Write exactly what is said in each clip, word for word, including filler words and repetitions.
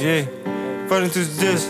Ей, важно, ты здесь.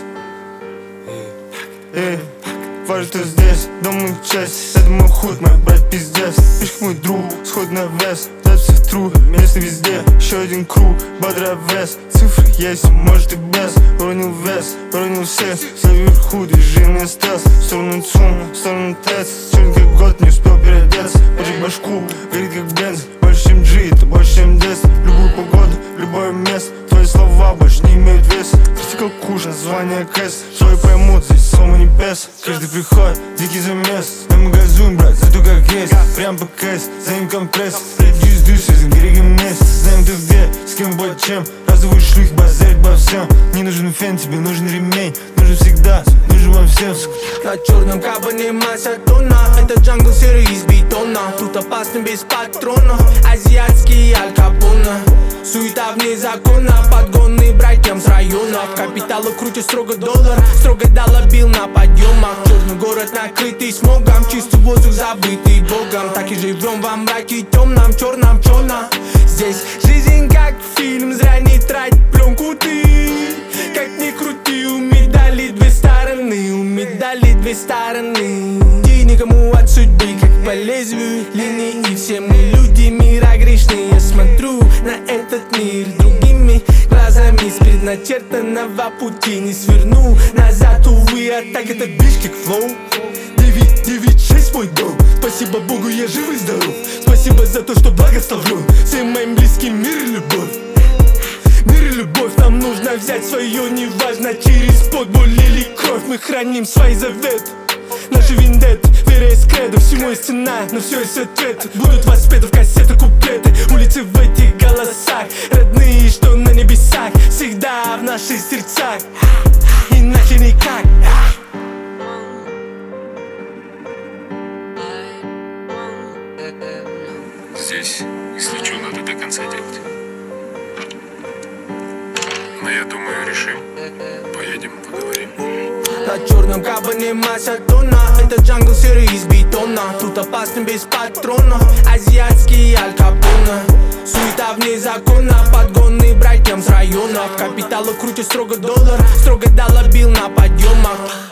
Эй, важно, ты здесь. Дом мой часть, это мой худ, мой брат пиздец. Пишка мой друг, сход на вес. Записи в тру, место везде. Еще один круг, бодрый вес. Цифры есть, может и без. Уронил вес, уронил все. Славе вверху, движение стресс. В сторону ЦУМ, в сторону ТЭЦ. Черный год, не успел переодеться. Поджиг башку, горит как бенз. Больше чем G, это больше чем детство. Любую погоду, любое место. Твои слова больше не имеют веса. Критикал куш, название кэс. Свои поймут, здесь слова не пес. Каждый приход, дикий замес. Но мы газуем, брат, за то как есть. Прям по кэс, за ним компресс. Reduce deuces, берегом месяц. Знаем ты где, с кем, бой, чем. Разовые шлюхи, базарить по всем. Не нужен фен, тебе нужен ремень. Нужен всегда, нужен вам всем. На черном кабане масса тонна. Это джангл серый из бетона. Тут опасно без патрона. Азиатский Аль Капоне. Суета вне закона. Подгонные братьям с районов. Капиталы крутят строго доллар. Строго дала бил на подъемах. Черный город накрытый смогом. Чистый воздух забытый богом. Так и живем во мраке темном. Черном черно. Здесь жизнь как фильм. Зря не трать пленку ты. Как ни крути, у медали две стороны. У медали две стороны. И никому от судьбы, как по лезвию линии. И все мы люди мира грешные. Я смотрю на этот мир другими глазами. С предначертанного пути не сверну назад, увы. А так это бич как флоу. Девять, девять, шесть мой дом. Спасибо Богу, я жив и здоров. Спасибо за то, что благословлен. Всем моим близким мир и любовь. Мир и любовь нам нужно взять свое. Неважно, через пот, боль или кровь. Мы храним свои заветы. Наши вендетты, вера есть кредо. Всему есть цена, но все есть ответ. Будут воспеты в кассеты куплеты. Улицы в этих голосах. Родные, что на небесах. Всегда в наших сердцах. Иначе никак. Здесь, если что, надо до конца делать. Но я думаю, решим. Поедем, поговорим. На черном кабане масса тонна. Это джангл серый из бетона. Тут опасно без патрона. Азиатский Аль Капоне. Суета вне закона. Подгонные братьям с районов. Капиталы крутят строго доллар. Строго дала бил на подъемах.